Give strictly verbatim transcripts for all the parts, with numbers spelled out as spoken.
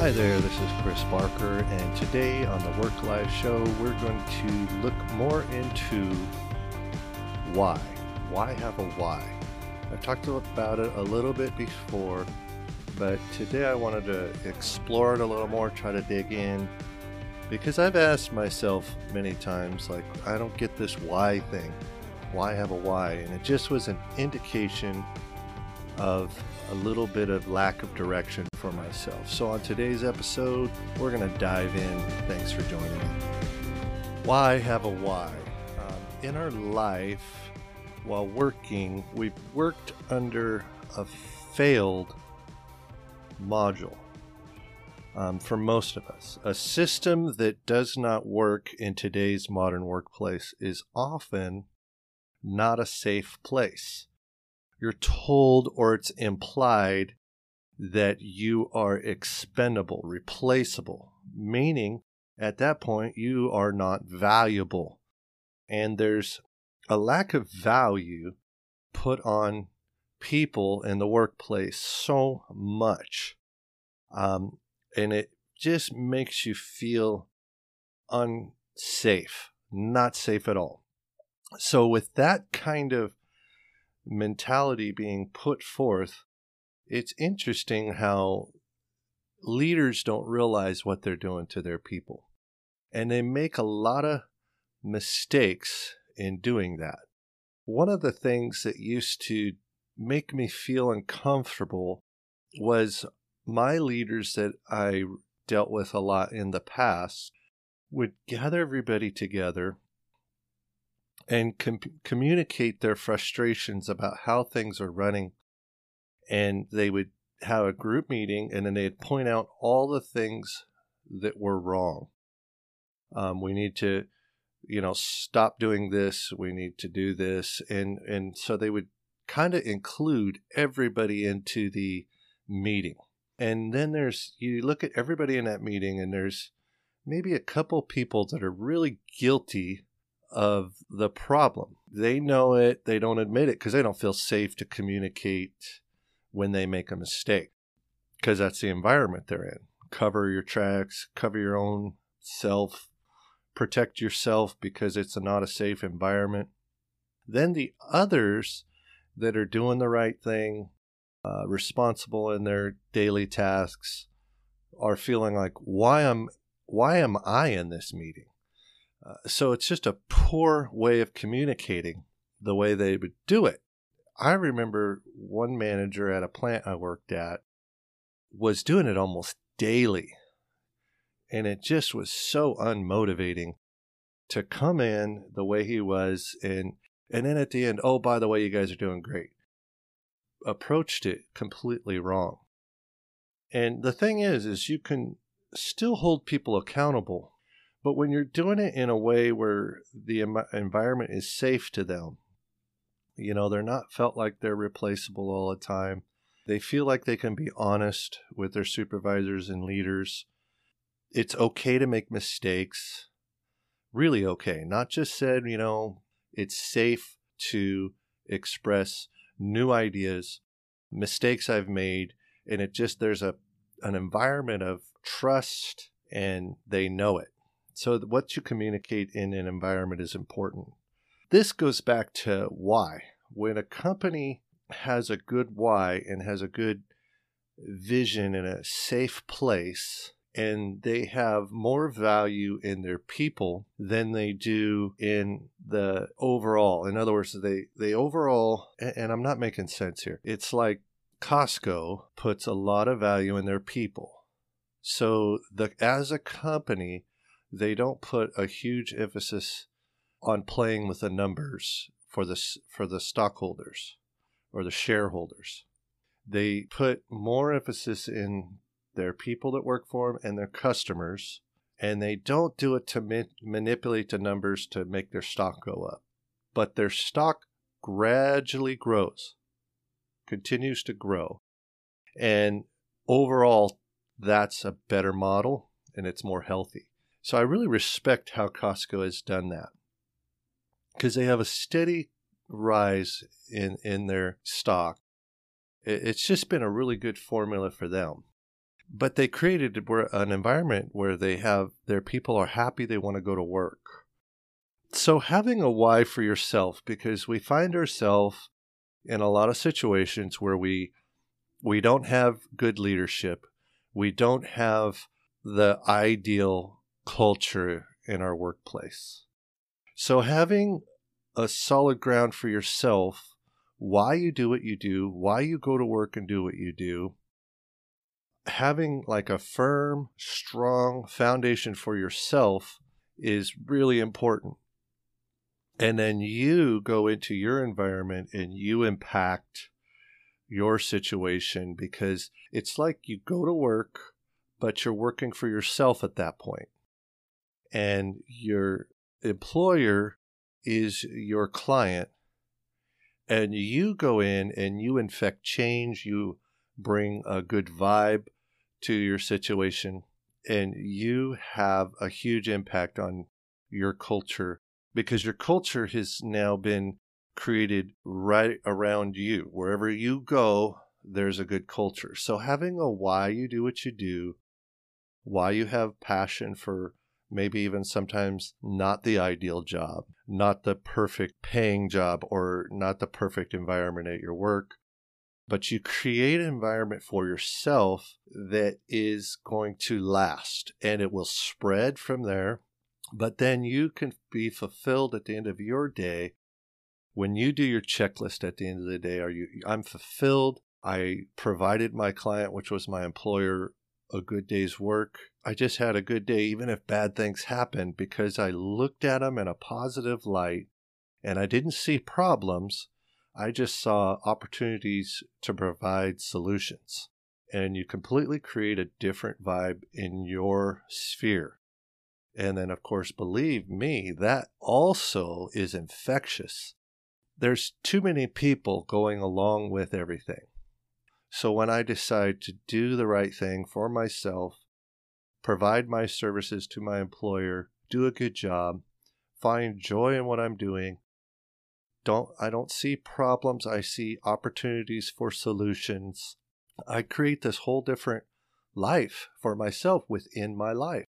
Hi there, this is Chris Barker, and today on the Work Life Show, we're going to look more into why. Why have a why? I've talked about it a little bit before, but today I wanted to explore it a little more, try to dig in, because I've asked myself many times, like, I don't get this why thing. Why have a why? And it just was an indication of a little bit of lack of direction for myself. So on today's episode, we're going to dive in. Thanks for joining me. Why have a why? Um, in our life, while working, we've worked under a failed module um, for most of us. A system that does not work in today's modern workplace is often not a safe place. You're told or it's implied that you are expendable, replaceable, meaning at that point you are not valuable. And there's a lack of value put on people in the workplace so much. Um, and it just makes you feel unsafe, not safe at all. So with that kind of mentality being put forth, it's interesting how leaders don't realize what they're doing to their people. And they make a lot of mistakes in doing that. One of the things that used to make me feel uncomfortable was my leaders that I dealt with a lot in the past would gather everybody together and com- communicate their frustrations about how things are running. And they would have a group meeting, and then they'd point out all the things that were wrong. Um, we need to, you know, stop doing this. We need to do this. And, and so they would kind of include everybody into the meeting. And then there's, you look at everybody in that meeting, and there's maybe a couple people that are really guilty of the problem. They know it, they don't admit it because they don't feel safe to communicate when they make a mistake, because that's the environment they're in. Cover your tracks, cover your own self, protect yourself because it's not a safe environment. Then the others that are doing the right thing, uh, responsible in their daily tasks, are feeling like, why am why am I in this meeting? Uh, so it's just a poor way of communicating the way they would do it. I remember one manager at a plant I worked at was doing it almost daily. And it just was so unmotivating to come in the way he was. And, and then at the end, oh, by the way, you guys are doing great. Approached it completely wrong. And the thing is, is you can still hold people accountable. But when you're doing it in a way where the em- environment is safe to them, you know, they're not felt like they're replaceable all the time. They feel like they can be honest with their supervisors and leaders. It's okay to make mistakes. Really okay. Not just said, you know, it's safe to express new ideas, mistakes I've made, and it just, there's a an environment of trust, and they know it. So what you communicate in an environment is important. This goes back to why. When a company has a good why and has a good vision in a safe place, and they have more value in their people than they do in the overall. In other words, they, they overall, and I'm not making sense here. It's like Costco puts a lot of value in their people. So the as a company, they don't put a huge emphasis on playing with the numbers for the, for the stockholders or the shareholders. They put more emphasis in their people that work for them and their customers, and they don't do it to ma- manipulate the numbers to make their stock go up. But their stock gradually grows, continues to grow. And overall, that's a better model, and it's more healthy. So I really respect how Costco has done that, because they have a steady rise in, in their stock. It's just been a really good formula for them. but they created an environment where they have their people are happy, they want to go to work. So having a why for yourself, because we find ourselves in a lot of situations where we we don't have good leadership, we don't have the ideal culture in our workplace. So having a solid ground for yourself, why you do what you do, why you go to work and do what you do, having like a firm, strong foundation for yourself is really important. And then you go into your environment and you impact your situation, because it's like you go to work, but you're working for yourself at that point. And your employer is your client. And you go in and you infect change, you bring a good vibe to your situation, and you have a huge impact on your culture, because your culture has now been created right around you. Wherever you go, there's a good culture. So having a why you do what you do, why you have passion for maybe even sometimes not the ideal job, not the perfect paying job, or not the perfect environment at your work, but you create an environment for yourself that is going to last, and it will spread from there. But then you can be fulfilled at the end of your day. When you do your checklist at the end of the day, are you, I'm fulfilled. I provided my client, which was my employer, a good day's work. I just had a good day, even if bad things happened, because I looked at them in a positive light and I didn't see problems. I just saw opportunities to provide solutions. And you completely create a different vibe in your sphere. And then, of course, believe me, that also is infectious. There's too many people going along with everything. So when I decide to do the right thing for myself, provide my services to my employer, do a good job, find joy in what I'm doing, don't I don't see problems, I see opportunities for solutions. I create this whole different life for myself within my life.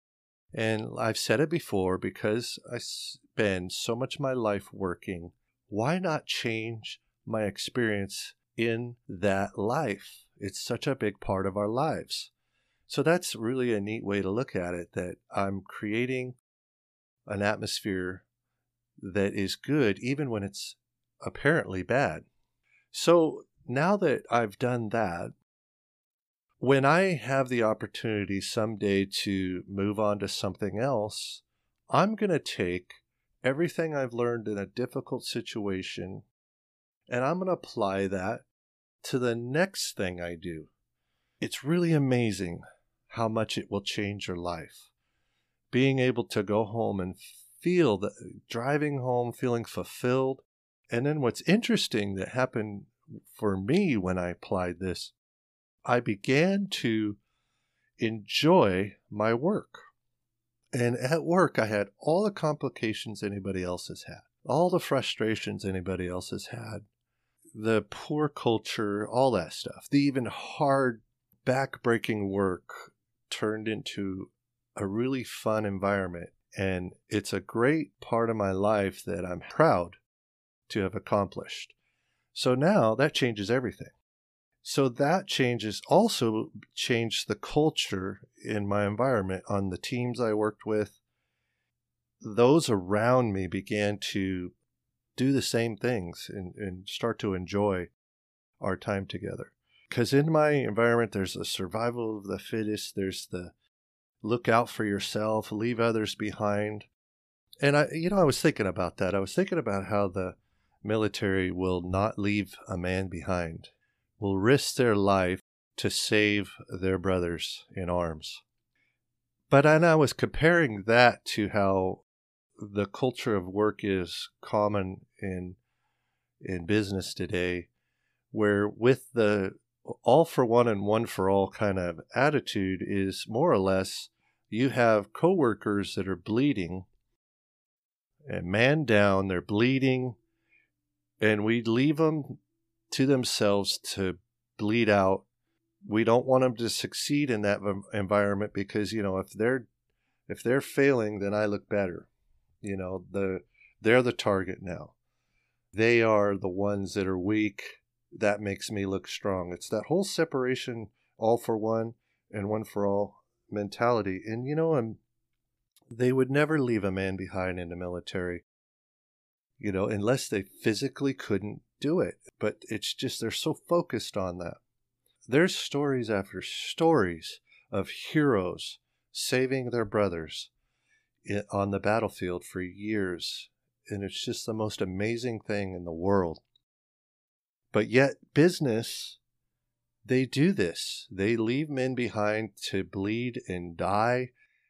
And I've said it before, because I spend so much of my life working, why not change my experience in that life? It's such a big part of our lives. So that's really a neat way to look at it, that I'm creating an atmosphere that is good even when it's apparently bad. So now that I've done that, when I have the opportunity someday to move on to something else, I'm going to take everything I've learned in a difficult situation and I'm going to apply that to the next thing I do. It's really amazing how much it will change your life. Being able to go home and feel that, driving home feeling fulfilled. And then what's interesting that happened for me when I applied this, I began to enjoy my work. And at work, I had all the complications anybody else has had, all the frustrations anybody else has had, the poor culture, all that stuff. The even hard, back-breaking work turned into a really fun environment. And it's a great part of my life that I'm proud to have accomplished. So now that changes everything. So that changes also changed the culture in my environment on the teams I worked with. Those around me began to do the same things and, and start to enjoy our time together. Because in my environment, there's the survival of the fittest. There's the look out for yourself, leave others behind. And I, you know, I was thinking about that. I was thinking about how the military will not leave a man behind, will risk their life to save their brothers in arms. But and I was comparing that to how the culture of work is common in in business today, where with the all for one and one for all kind of attitude is more or less you have coworkers that are bleeding and man down, they're bleeding, and we leave them to themselves to bleed out we don't want them to succeed in that v- environment because, you know, if they're if they're failing, then I look better. You know, the they're the target now. They are the ones that are weak. That makes me look strong. It's that whole separation, all for one and one for all mentality. And, you know, um, they would never leave a man behind in the military, you know, unless they physically couldn't do it. But it's just they're so focused on that. There's stories after stories of heroes saving their brothers on the battlefield for years. And it's just the most amazing thing in the world. But yet, business, they do this. They leave men behind to bleed and die,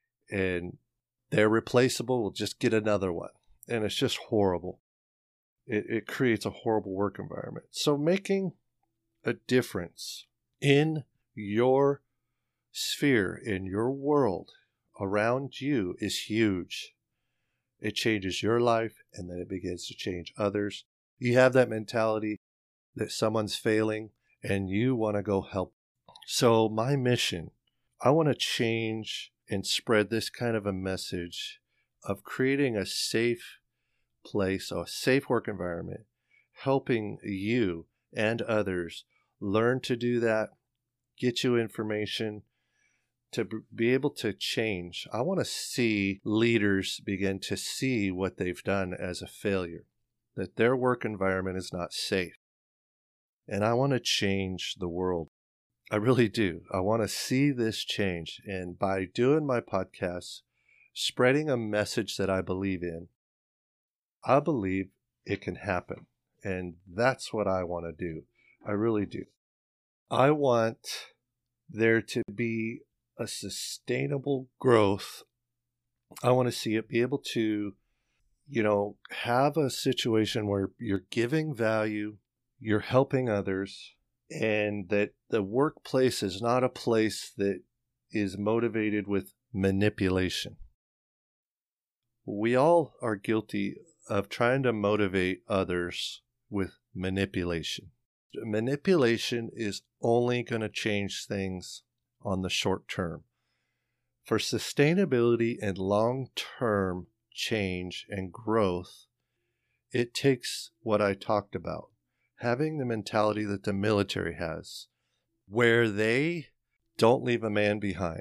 and they're replaceable. We'll just get another one. And it's just horrible. It, it creates a horrible work environment. So making a difference in your sphere, in your world, around you is huge. It changes your life, and then it begins to change others. You have that mentality that someone's failing, and you want to go help. So my mission, I want to change and spread this kind of a message of creating a safe place, a safe work environment, helping you and others learn to do that, get you information, to be able to change. I want to see leaders begin to see what they've done as a failure, that their work environment is not safe. And I want to change the world. I really do. I want to see this change. And by doing my podcast, spreading a message that I believe in, I believe it can happen. And that's what I want to do. I really do. I want there to be a sustainable growth. I want to see it be able to, you know, have a situation where you're giving value, you're helping others, and that the workplace is not a place that is motivated with manipulation. We all are guilty of trying to motivate others with manipulation. Manipulation is only going to change things on the short term. For sustainability and long-term change and growth, it takes what I talked about, having the mentality that the military has, where they don't leave a man behind.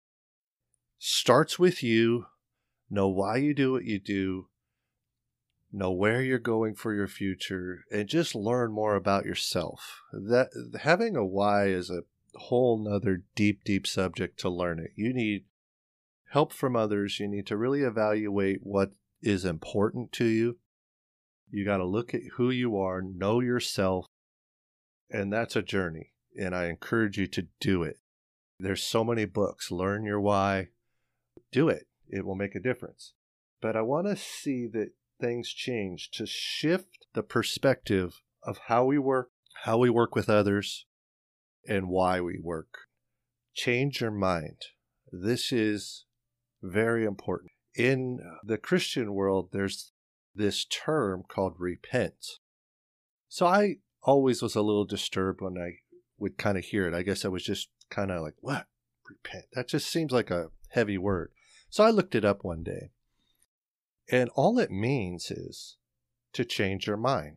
Starts with you, know why you do what you do, know where you're going for your future, and just learn more about yourself. That having a why is a whole nother deep, deep subject to learn it. You need help from others. You need to really evaluate what is important to you. You got to look at who you are, know yourself, and that's a journey. And I encourage you to do it. There's so many books. Learn your why. Do it. It will make a difference. But I want to see that things change, to shift the perspective of how we work, how we work with others, and why we work. Change your mind. This is very important. In the Christian world, there's this term called repent. So I always was a little disturbed when I would kind of hear it. I guess I was just kind of like, what? Repent? That just seems like a heavy word. So I looked it up one day. And all it means is to change your mind,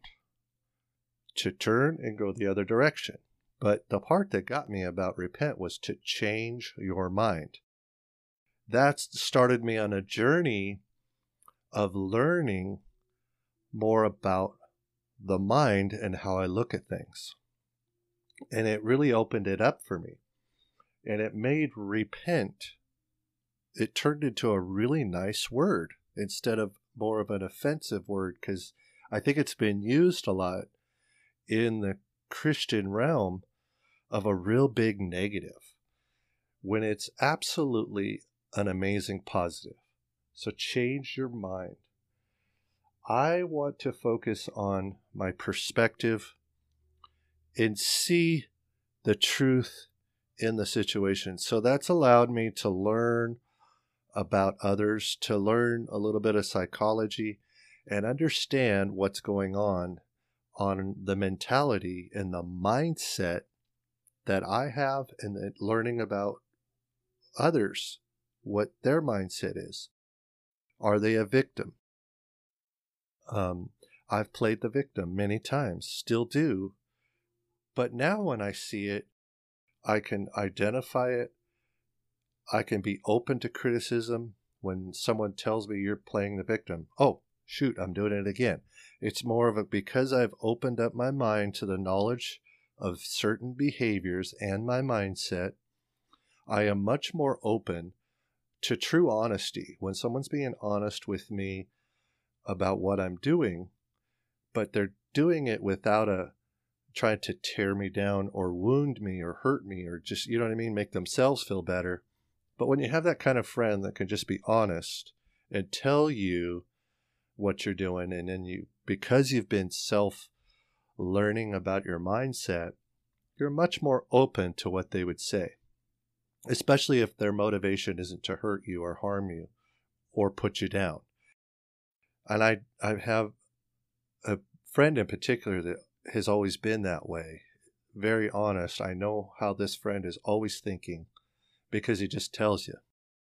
to turn and go the other direction. But the part that got me about repent was to change your mind. That started me on a journey of learning more about the mind and how I look at things. And it really opened it up for me. And it made repent, it turned into a really nice word instead of more of an offensive word, because I think it's been used a lot in the Christian realm of a real big negative, when it's absolutely an amazing positive. So change your mind. I want to focus on my perspective and see the truth in the situation. So that's allowed me to learn about others, to learn a little bit of psychology and understand what's going on on the mentality and the mindset that I have and then learning about others, what their mindset is. Are they a victim? Um, I've played the victim many times, still do. But now when I see it, I can identify it. I can be open to criticism when someone tells me you're playing the victim. Oh, shoot, I'm doing it again. It's more of a, because I've opened up my mind to the knowledge of certain behaviors and my mindset, I am much more open to true honesty. When someone's being honest with me about what I'm doing, but they're doing it without a trying to tear me down or wound me or hurt me or just, you know what I mean, make themselves feel better. But when you have that kind of friend that can just be honest and tell you what you're doing, and then you, because you've been self-learning about your mindset, you're much more open to what they would say, especially if their motivation isn't to hurt you or harm you or put you down. And I, I have a friend in particular that has always been that way, very honest. I know how this friend is always thinking because he just tells you.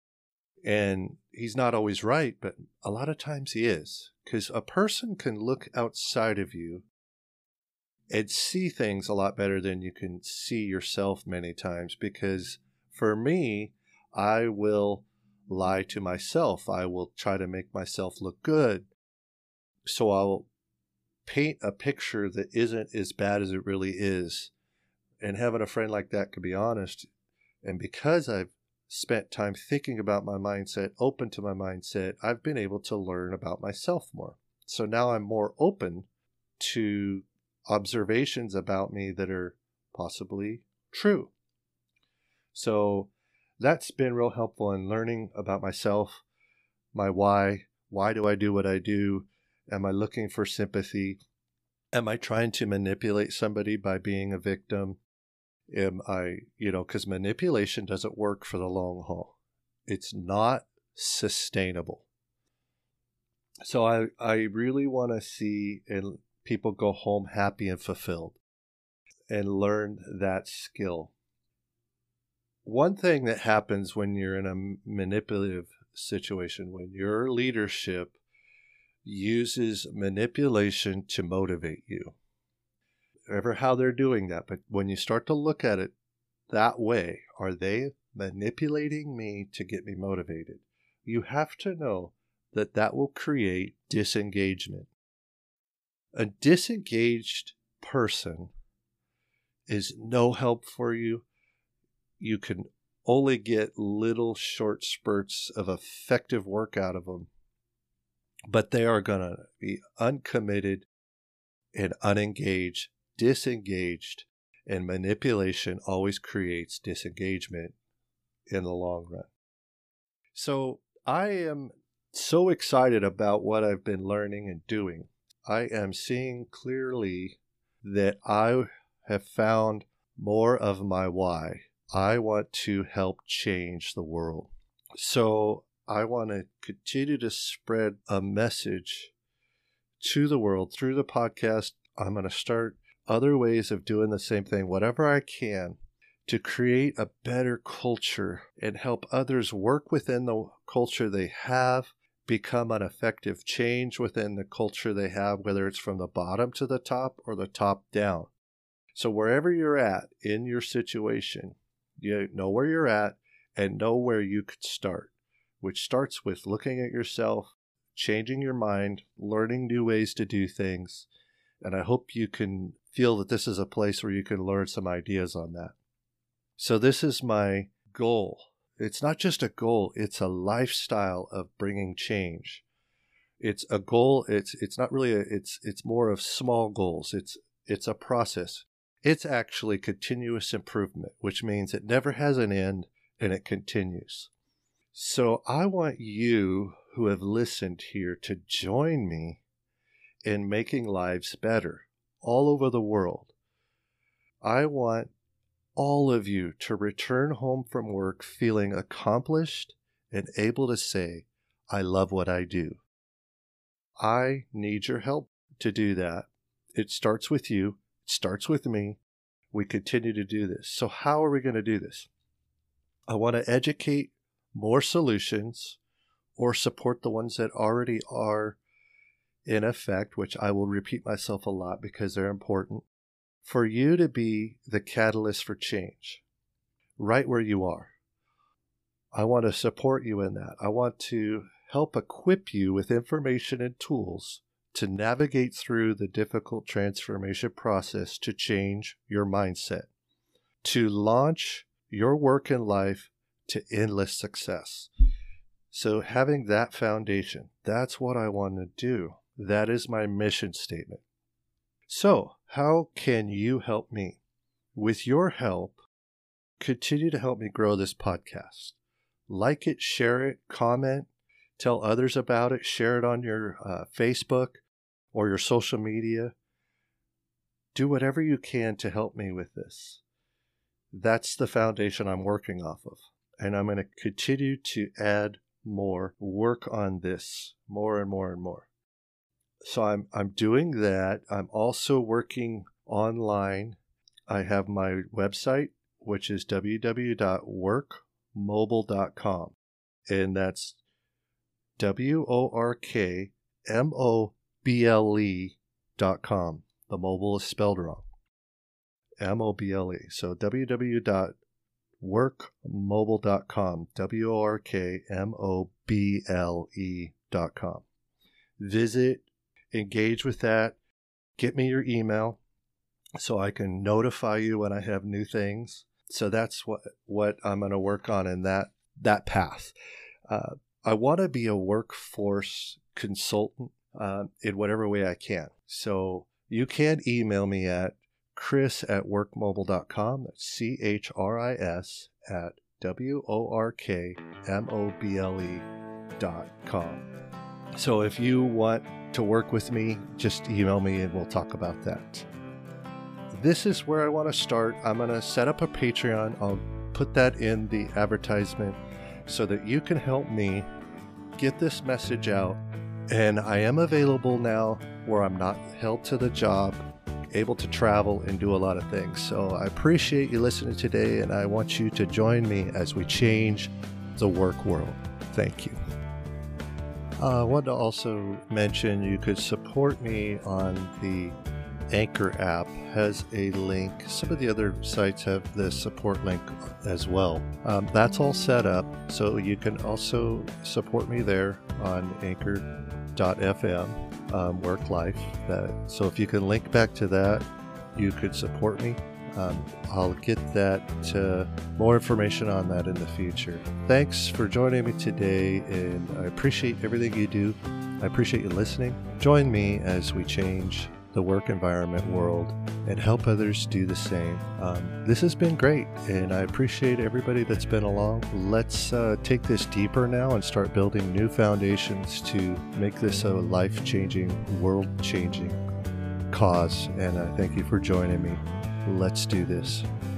And he's not always right, but a lot of times he is, because a person can look outside of you and see things a lot better than you can see yourself many times. Because for me, I will lie to myself. I will try to make myself look good. So I'll paint a picture that isn't as bad as it really is. And having a friend like that could be honest. And because I've spent time thinking about my mindset, open to my mindset, I've been able to learn about myself more. So now I'm more open to observations about me that are possibly true. So that's been real helpful in learning about myself, my why. Why do I do what I do? Am I looking for sympathy? Am I trying to manipulate somebody by being a victim? Am I, you know, because manipulation doesn't work for the long haul. It's not sustainable. So I, I really want to see and people go home happy and fulfilled and learn that skill. One thing that happens when you're in a manipulative situation, when your leadership uses manipulation to motivate you, ever how they're doing that, but when you start to look at it that way, are they manipulating me to get me motivated? You have to know that that will create disengagement. A disengaged person is no help for you. You can only get little short spurts of effective work out of them, but they are going to be uncommitted and unengaged, disengaged, and manipulation always creates disengagement in the long run. So I am so excited about what I've been learning and doing. I am seeing clearly that I have found more of my why. I want to help change the world. So I want to continue to spread a message to the world through the podcast. I'm going to start other ways of doing the same thing, whatever I can, to create a better culture and help others work within the culture they have, become an effective change within the culture they have, whether it's from the bottom to the top or the top down. So wherever you're at in your situation, you know where you're at and know where you could start, which starts with looking at yourself, changing your mind, learning new ways to do things. And I hope you can feel that this is a place where you can learn some ideas on that. So this is my goal. It's not just a goal, it's a lifestyle of bringing change. It's a goal, it's it's not really a, it's it's more of small goals. It's it's a process. It's actually continuous improvement, which means it never has an end and it continues. So I want you who have listened here to join me in making lives better all over the world. I want all of you to return home from work feeling accomplished and able to say, I love what I do. I need your help to do that. It starts with you. It starts with me. we continue to do this. So how are we going to do this? I want to educate more solutions or support the ones that already are in effect, which I will repeat myself a lot because they're important, for you to be the catalyst for change right where you are. I want to support you in that. I want to help equip you with information and tools to navigate through the difficult transformation process to change your mindset, to launch your work in life to endless success. So having that foundation, that's what I want to do. That is my mission statement. So how can you help me? With your help, continue to help me grow this podcast. Like it, share it, comment, tell others about it, share it on your uh, Facebook or your social media. Do whatever you can to help me with this. That's the foundation I'm working off of. And I'm going to continue to add more, work on this more and more and more. So I'm I'm doing that. I'm also working online. I have my website, which is w w w dot work mobile dot com. And that's W O R K M O B L E dot com. The mobile is spelled wrong. M O B L E. So w w w dot work mobile dot com. W O R K M O B L E dot com. Visit, engage with that. Get me your email so I can notify you when I have new things. So that's what, what I'm going to work on in that, that path. Uh, I want to be a workforce consultant uh, in whatever way I can. So you can email me at chris at work mobile dot com. That's C H R I S at W O R K M O B L E dot com. So if you want to work with me, just email me and we'll talk about that. This is where I want to start. I'm going to set up a Patreon. I'll put that in the advertisement so that you can help me get this message out. And I am available now where I'm not held to the job, able to travel and do a lot of things. So I appreciate you listening today, and I want you to join me as we change the work world. Thank you. Uh, I want to also mention you could support me on the Anchor app. Has a link. Some of the other sites have the support link as well. Um, that's all set up, so you can also support me there on anchor dot f m, um, work life. That, so if you can link back to that, you could support me. Um, I'll get that uh, more information on that in the future. Thanks for joining me today, and I appreciate everything you do. I appreciate you listening. Join me as we change the work environment world and help others do the same. Um, this has been great, and I appreciate everybody that's been along. Let's uh, take this deeper now and start building new foundations to make this a life-changing, world-changing cause. And I thank you for joining me. Let's do this.